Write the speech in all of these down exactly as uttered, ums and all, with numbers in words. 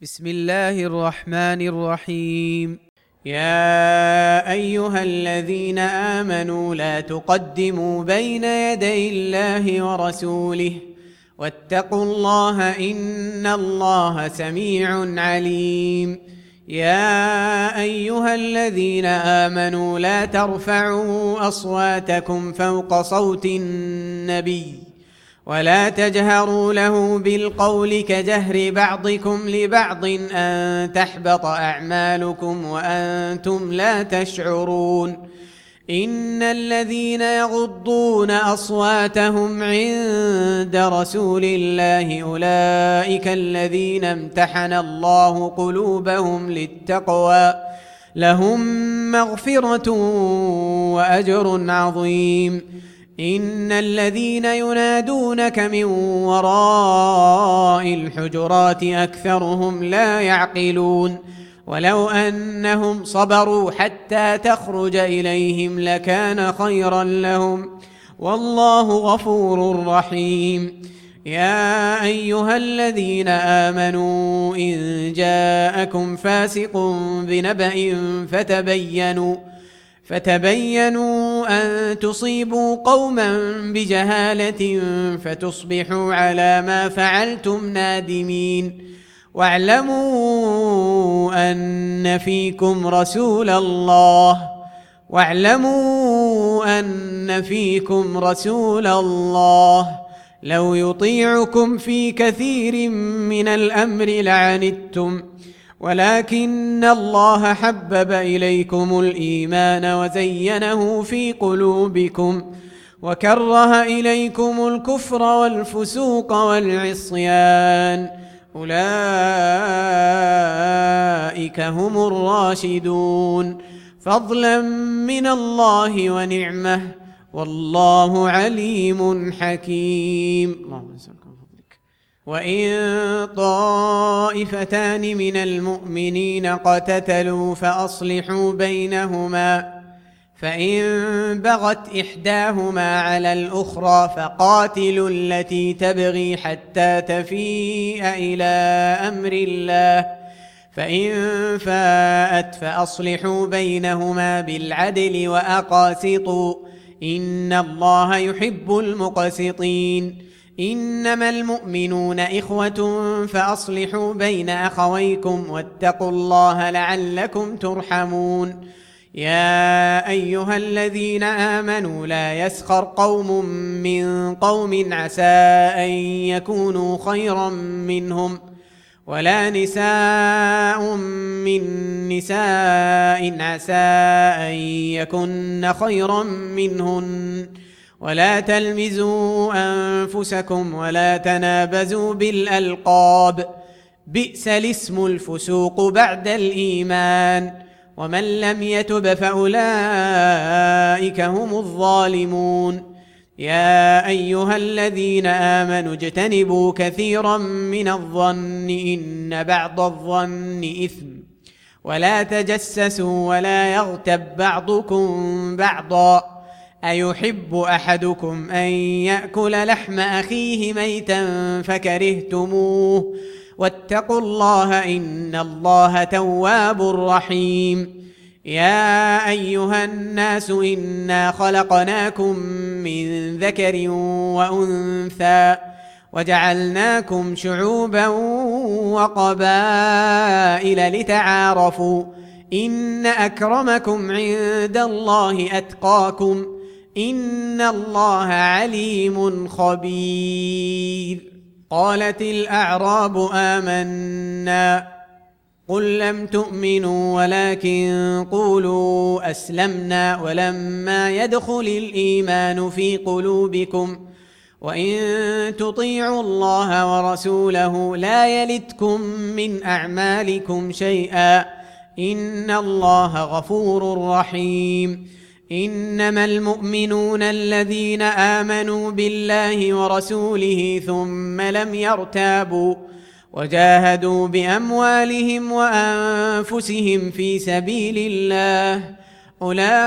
بسم الله الرحمن الرحيم. يا أيها الذين آمنوا لا تقدموا بين يدي الله ورسوله واتقوا الله إن الله سميع عليم. يا أيها الذين آمنوا لا ترفعوا أصواتكم فوق صوت النبي ولا تجهروا له بالقول كجهر بعضكم لبعض أن تحبط أعمالكم وأنتم لا تشعرون. إن الذين يغضون أصواتهم عند رسول الله أولئك الذين امتحن الله قلوبهم للتقوى لهم مغفرة وأجر عظيم. إن الذين ينادونك من وراء الحجرات أكثرهم لا يعقلون. ولو أنهم صبروا حتى تخرج إليهم لكان خيرا لهم والله غفور رحيم. يا أيها الذين آمنوا إن جاءكم فاسق بنبأ فتبينوا فتبينوا أن تصيبوا قوما بجهالة فتصبحوا على ما فعلتم نادمين. واعلموا أن فيكم رسول الله واعلموا أن فيكم رسول الله لو يطيعكم في كثير من الأمر لعنتم ولكن الله حبب إليكم الإيمان وزينه في قلوبكم وكره إليكم الكفر والفسوق والعصيان أولئك هم الراشدون فضلا من الله ونعمة والله عليم حكيم. اللهم صل على محمد. وإن طائفتان من المؤمنين اقتتلوا فأصلحوا بينهما فإن بغت إحداهما على الأخرى فقاتلوا التي تبغي حتى تفيء إلى أمر الله فإن فاءت فأصلحوا بينهما بالعدل وأقاسطوا إن الله يحب المقسطين. إنما المؤمنون إخوة فأصلحوا بين أخويكم واتقوا الله لعلكم ترحمون. يا أيها الذين آمنوا لا يسخر قوم من قوم عسى أن يكونوا خيرا منهم ولا نساء من نساء عسى أن يكن خيرا منهن ولا تلمزوا أنفسكم ولا تنابزوا بالألقاب بئس الاسم الفسوق بعد الإيمان ومن لم يتب فأولئك هم الظالمون. يا أيها الذين آمنوا اجتنبوا كثيرا من الظن إن بعض الظن إثم ولا تجسسوا ولا يغتب بعضكم بعضا أيحب أحدكم أن يأكل لحم أخيه ميتا فكرهتموه واتقوا الله إن الله تواب رحيم. يا أيها الناس إنا خلقناكم من ذكر وأنثى وجعلناكم شعوبا وقبائل لتعارفوا إن أكرمكم عند الله أتقاكم إن الله عليم خبير. قالت الأعراب آمنا قل لم تؤمنوا ولكن قولوا أسلمنا ولما يدخل الإيمان في قلوبكم وإن تطيعوا الله ورسوله لا يلتكم من أعمالكم شيئا إن الله غفور رحيم. إنما المؤمنون الذين آمنوا بالله ورسوله ثم لم يرتابوا وجاهدوا بأموالهم وأنفسهم في سبيل الله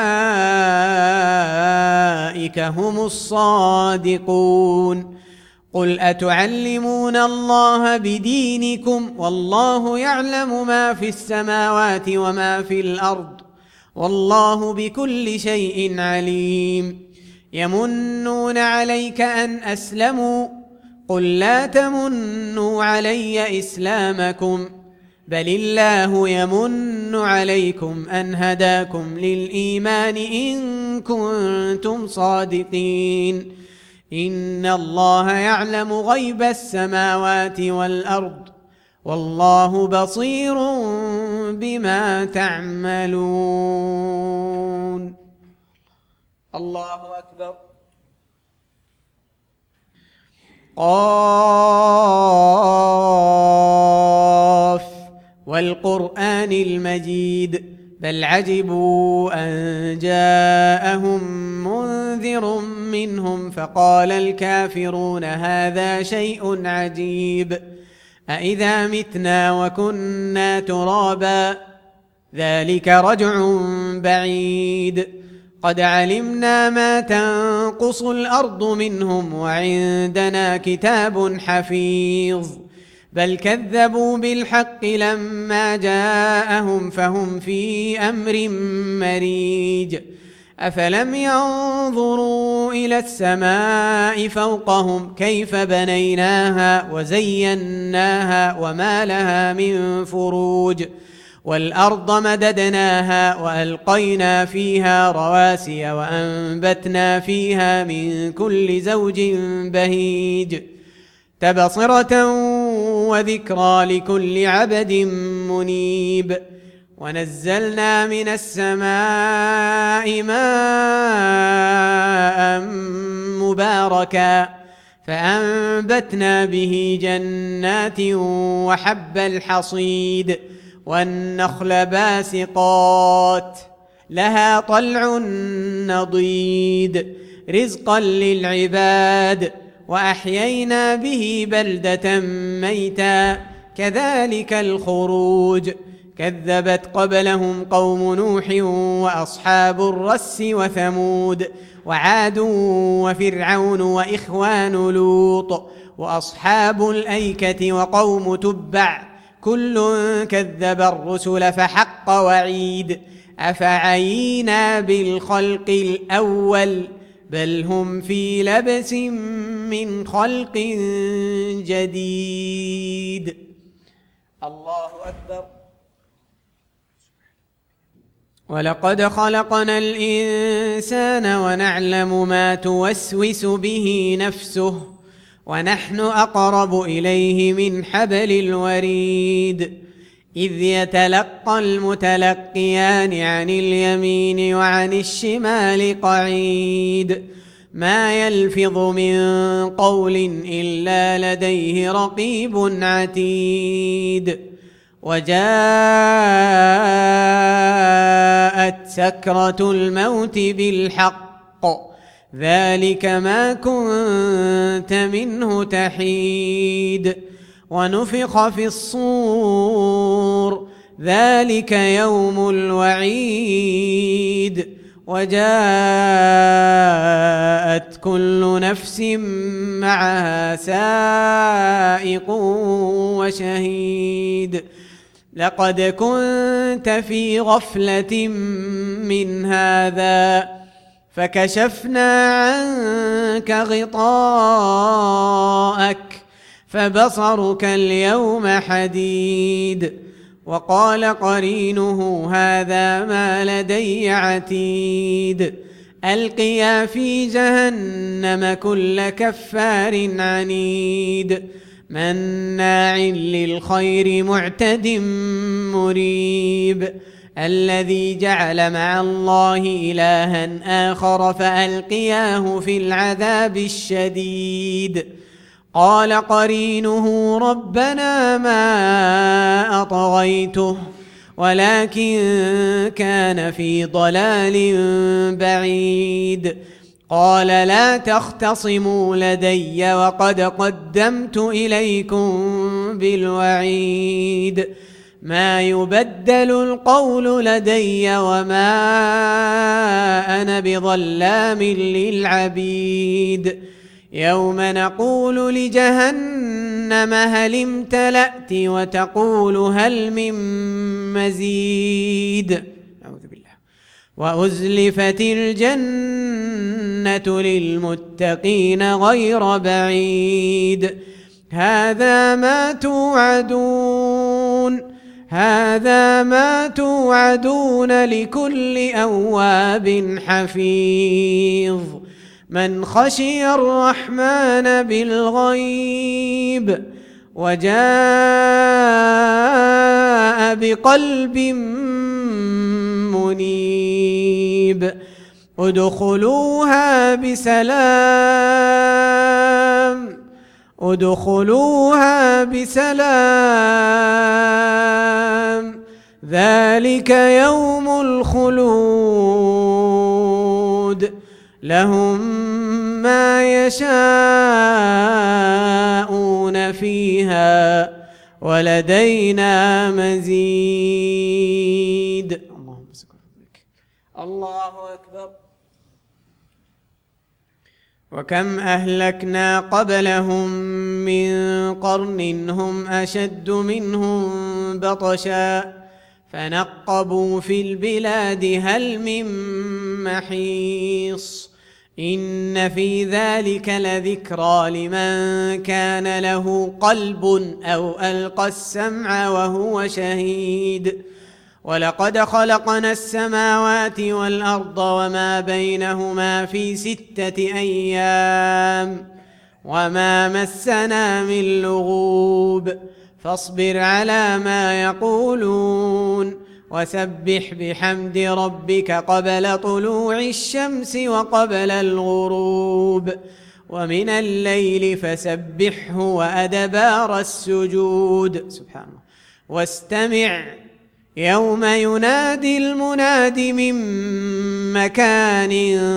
أولئك هم الصادقون. قل أتعلمون الله بدينكم والله يعلم ما في السماوات وما في الأرض والله بكل شيء عليم. يمنون عليك أن أسلموا قل لا تمنوا علي إسلامكم بل الله يمن عليكم أن هداكم للإيمان إن كنتم صادقين. إن الله يعلم غيب السماوات والأرض والله بصير بما تعملون. الله أكبر. قاف والقرآن المجيد بل عجبوا أن جاءهم منذر منهم فقال الكافرون هذا شيء عجيب أإذا متنا وكنا ترابا ذلك رجع بعيد قد علمنا ما تنقص الأرض منهم وعندنا كتاب حفيظ بل كذبوا بالحق لما جاءهم فهم في أمر مريج أفلم ينظروا إلى السماء فوقهم كيف بنيناها وزيناها وما لها من فروج والأرض مددناها وألقينا فيها رواسي وأنبتنا فيها من كل زوج بهيج تبصرة وذكرى لكل عبد منيب ونزلنا من السماء ماء مباركا فأنبتنا به جنات وحب الحصيد والنخل باسقات لها طلع نضيد رزقا للعباد وأحيينا به بلدة ميتا كذلك الخروج كذبت قبلهم قوم نوح وأصحاب الرس وثمود وعاد وفرعون وإخوان لوط وأصحاب الأيكة وقوم تبع كل كذب الرسل فحق وعيد أفعينا بالخلق الأول بل هم في لبس من خلق جديد. الله أكبر. ولقد خلقنا الإنسان ونعلم ما توسوس به نفسه ونحن أقرب إليه من حبل الوريد إذ يتلقى المتلقيان عن اليمين وعن الشمال قعيد ما يلفظ من قول إلا لديه رقيب عتيد وجاءت سكرة الموت بالحق ذلك ما كنت منه تحيد ونفخ في الصور ذلك يوم الوعيد وجاءت كل نفس معها سائق وشهيد لقد كنت في غفلة من هذا فكشفنا عنك غطاءك فبصرك اليوم حديد وقال قرينه هذا ما لدي عتيد ألقيا في جهنم كل كفار عنيد مناع للخير معتد مريب الذي جعل مع الله إلها آخر فألقياه في العذاب الشديد قال قرينه ربنا ما أطغيته ولكن كان في ضلال بعيد قال لا تختصموا لدي وقد قدمت إليكم بالوعيد ما يبدل القول لدي وما أنا بظلام للعبيد يوم نقول لجهنم هل امتلأت وتقول هل من مزيد. أعوذ بالله. وأزلفت الجنة للمتقين غير بعيد. هذا ما توعدون هذا ما توعدون لكل أواب حفيظ من خشي الرحمن بالغيب وجاء بقلب منيب. ادخلوها بسلام ادخلوها بسلام ذلك يوم الخلود لهم ما يشاءون فيها ولدينا مزيد. اللهم صل على الله أكبر. وكم أهلكنا قبلهم من قرن هم أشد منهم بطشا فنقبوا في البلاد هل من محيص. إن في ذلك لذكرى لمن كان له قلب أو ألقى السمع وهو شهيد. ولقد خلقنا السماوات والأرض وما بينهما في ستة أيام وما مسنا من لغوب فاصبر على ما يقولون وسبح بحمد ربك قبل طلوع الشمس وقبل الغروب ومن الليل فسبحه وأدبار السجود. سبحان الله. واستمع يوم ينادي المناد من مكان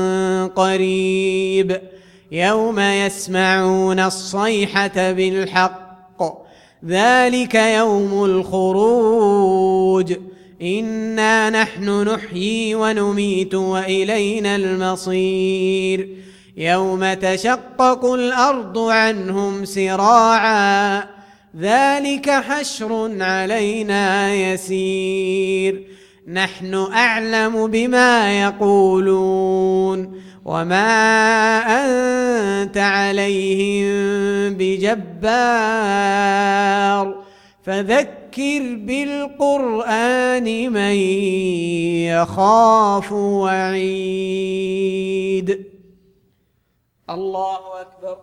قريب يوم يسمعون الصيحة بالحق ذلك يوم الخروج. إنا نحن نحيي ونميت وإلينا المصير. يوم تشقق الأرض عنهم سراعا ذلك حشر علينا يسير. نحن أعلم بما يقولون وما أنت عليهم بجبار فذكر بالقرآن من يخاف وعيد. الله أكبر.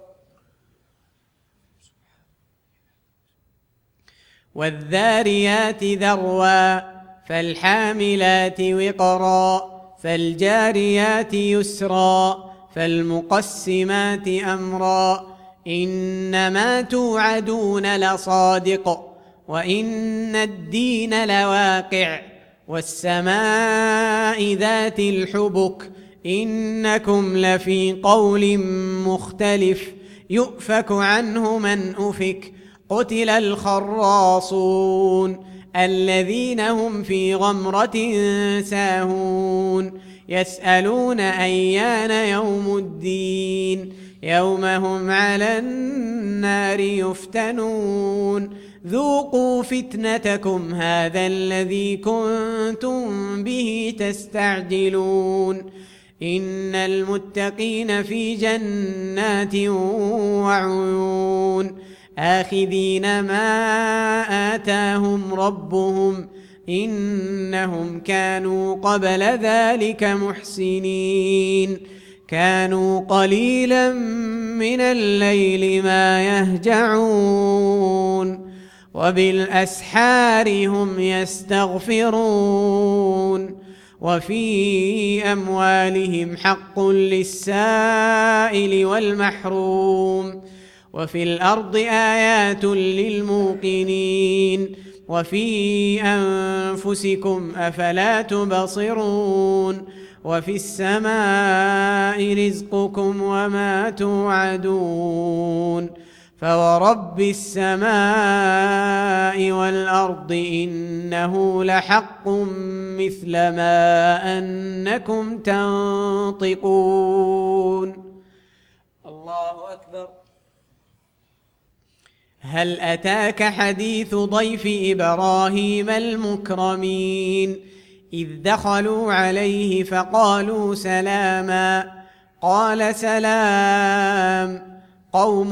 والذاريات ذروا فالحاملات وقرا فالجاريات يسرا فالمقسمات أمرا إنما توعدون لصادق وإن الدين لواقع والسماء ذات الحبك إنكم لفي قول مختلف يؤفك عنه من أفك. قتل الخراصون الذين هم في غمرة ساهون يسألون أيان يوم الدين يوم هم على النار يفتنون. ذوقوا فتنتكم هذا الذي كنتم به تستعجلون. إن المتقين في جنات وعيون آخذين ما آتاهم ربهم إنهم كانوا قبل ذلك محسنين. كانوا قليلا من الليل ما يهجعون وبالأسحار هم يستغفرون. وفي أموالهم حق للسائل والمحروم. وفي الأرض آيات للموقنين. وفي أنفسكم أفلا تبصرون. وفي السماء رزقكم وما توعدون. فورب السماء والأرض إنه لحق مثل ما أنكم تنطقون. الله أكبر. هل أتاك حديث ضيف إبراهيم المكرمين إذ دخلوا عليه فقالوا سلاما قال سلام قوم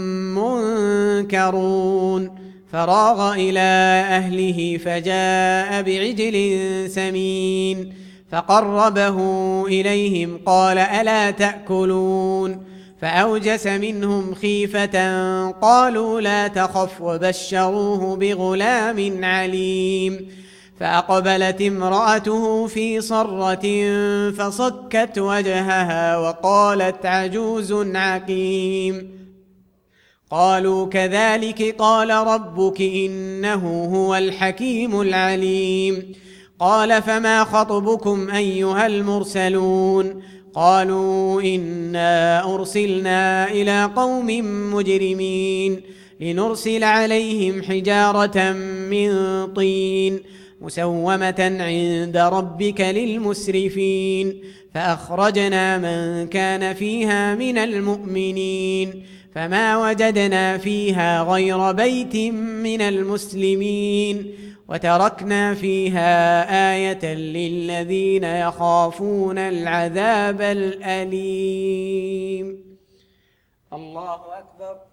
منكرون فراغ إلى أهله فجاء بعجل سمين فقربه إليهم قال ألا تأكلون فأوجس منهم خيفة قالوا لا تخف وبشروه بغلام عليم فأقبلت امرأته في صرة فصكت وجهها وقالت عجوز عقيم قالوا كذلك قال ربك إنه هو الحكيم العليم قال فما خطبكم أيها المرسلون قالوا إنا أرسلنا إلى قوم مجرمين لنرسل عليهم حجارة من طين مسومة عند ربك للمسرفين فأخرجنا من كان فيها من المؤمنين فما وجدنا فيها غير بيت من المسلمين وتركنا فيها آية للذين يخافون العذاب الأليم. الله أكبر.